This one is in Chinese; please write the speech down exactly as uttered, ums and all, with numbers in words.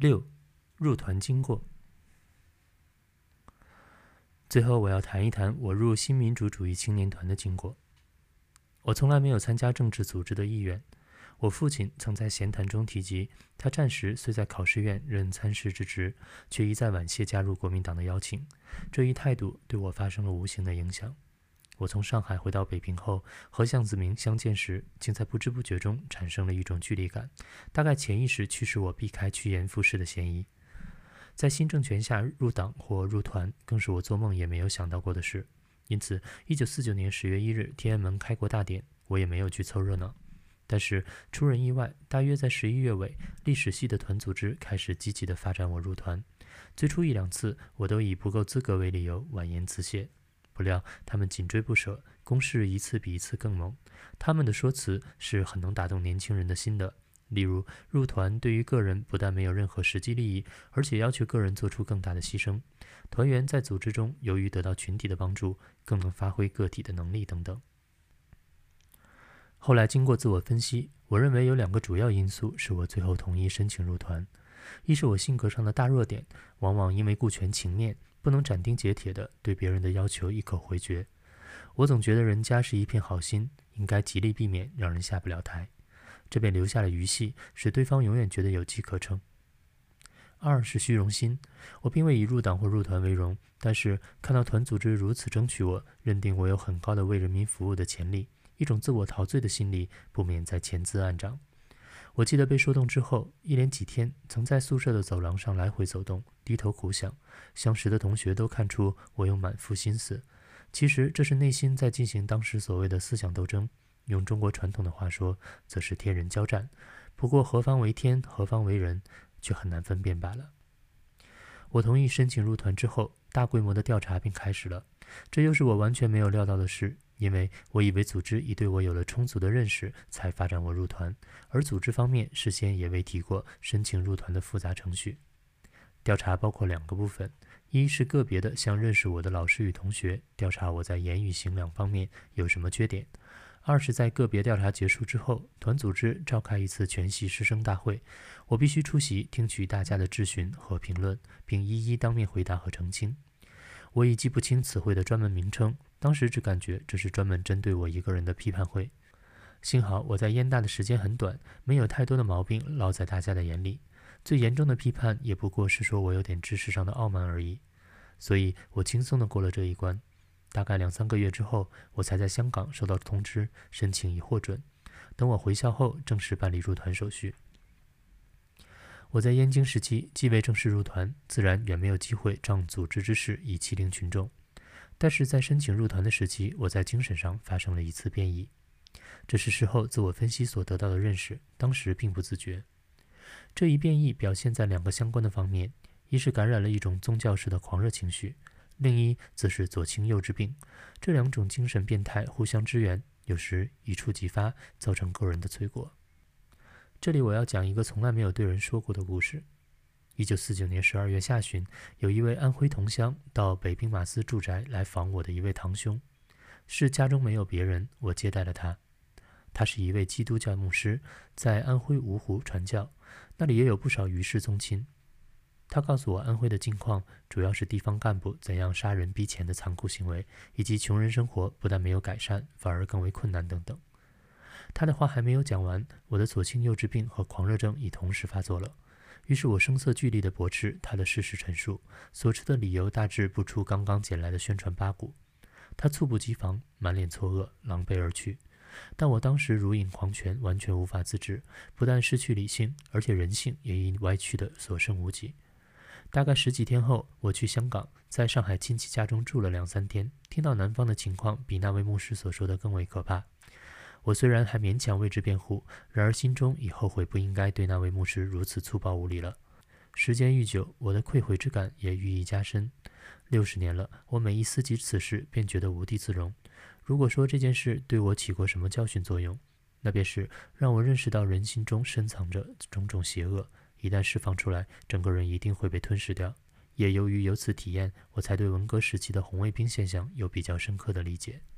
六、入团经过。最后我要谈一谈我入新民主主义青年团的经过。我从来没有参加政治组织的意愿。我父亲曾在闲谈中提及，他战时虽在考试院任参事之职，却一再婉谢加入国民党的邀请。这一态度对我发生了无形的影响。我从上海回到北平后，和向子明相见时，竟在不知不觉中产生了一种距离感，大概潜意识驱使我避开趋炎附势的嫌疑。在新政权下入党或入团，更是我做梦也没有想到过的事。因此一九四九年十月一日天安门开国大典，我也没有去凑热闹。但是出人意外，大约在十一月尾，历史系的团组织开始积极地发展我入团。最初一两次，我都以不够资格为理由婉言辞谢。不料他们紧追不舍，攻势一次比一次更猛。他们的说辞是很能打动年轻人的心的。例如，入团对于个人不但没有任何实际利益，而且要求个人做出更大的牺牲。团员在组织中由于得到群体的帮助，更能发挥个体的能力等等。后来经过自我分析，我认为有两个主要因素使我最后同意申请入团。一是我性格上的大弱点，往往因为顾全情面，不能斩钉截铁地对别人的要求一口回绝。我总觉得人家是一片好心，应该极力避免让人下不了台，这便留下了余悸，使对方永远觉得有机可乘。二是虚荣心，我并未以入党或入团为荣，但是看到团组织如此争取我，认定我有很高的为人民服务的潜力，一种自我陶醉的心理不免在潜滋暗长。我记得被说动之后，一连几天曾在宿舍的走廊上来回走动，低头苦想。相识的同学都看出我有满腹心思，其实这是内心在进行当时所谓的思想斗争，用中国传统的话说，则是天人交战。不过何方为天，何方为人，却很难分辨罢了。我同意申请入团之后，大规模的调查便开始了。这又是我完全没有料到的事，因为我以为组织已对我有了充足的认识，才发展我入团，而组织方面事先也未提过申请入团的复杂程序。调查包括两个部分，一是个别的向认识我的老师与同学调查我在言语行两方面有什么缺点；二是在个别调查结束之后，团组织召开一次全系师生大会，我必须出席，听取大家的质询和评论，并一一当面回答和澄清。我已记不清此会的专门名称，当时只感觉这是专门针对我一个人的批判会。幸好我在燕大的时间很短，没有太多的毛病落在大家的眼里，最严重的批判也不过是说我有点知识上的傲慢而已，所以我轻松地过了这一关。大概两三个月之后，我才在香港收到通知，申请已获准。等我回校后，正式办理入团手续。我在燕京时期既未正式入团，自然远没有机会仗组织之势以欺凌群众。但是在申请入团的时期，我在精神上发生了一次变异，这是事后自我分析所得到的认识，当时并不自觉。这一变异表现在两个相关的方面，一是感染了一种宗教式的狂热情绪，另一则是左倾右之病。这两种精神变态互相支援，有时一触即发，造成个人的罪过。这里我要讲一个从来没有对人说过的故事。一九四九年十二月下旬，有一位安徽同乡到北兵马司住宅来访我的一位堂兄，是家中没有别人，我接待了他。他是一位基督教牧师，在安徽芜湖传教，那里也有不少余氏宗亲。他告诉我安徽的境况，主要是地方干部怎样杀人逼钱的残酷行为，以及穷人生活不但没有改善，反而更为困难等等。他的话还没有讲完，我的左倾右之病和狂热症已同时发作了。于是我声色俱厉地驳斥他的事实陈述，所持的理由大致不出刚刚捡来的宣传八股。他猝不及防，满脸错愕，狼狈而去。但我当时如饮狂泉，完全无法自制，不但失去理性，而且人性也因歪曲的所剩无几。大概十几天后，我去香港，在上海亲戚家中住了两三天，听到南方的情况比那位牧师所说的更为可怕。我虽然还勉强为之辩护，然而心中已后悔不应该对那位牧师如此粗暴无礼了。时间愈久，我的愧悔之感也愈益加深。六十年了，我每一思及此事，便觉得无地自容。如果说这件事对我起过什么教训作用，那便是让我认识到人心中深藏着种种邪恶，一旦释放出来，整个人一定会被吞噬掉。也由于有此体验，我才对文革时期的红卫兵现象有比较深刻的理解。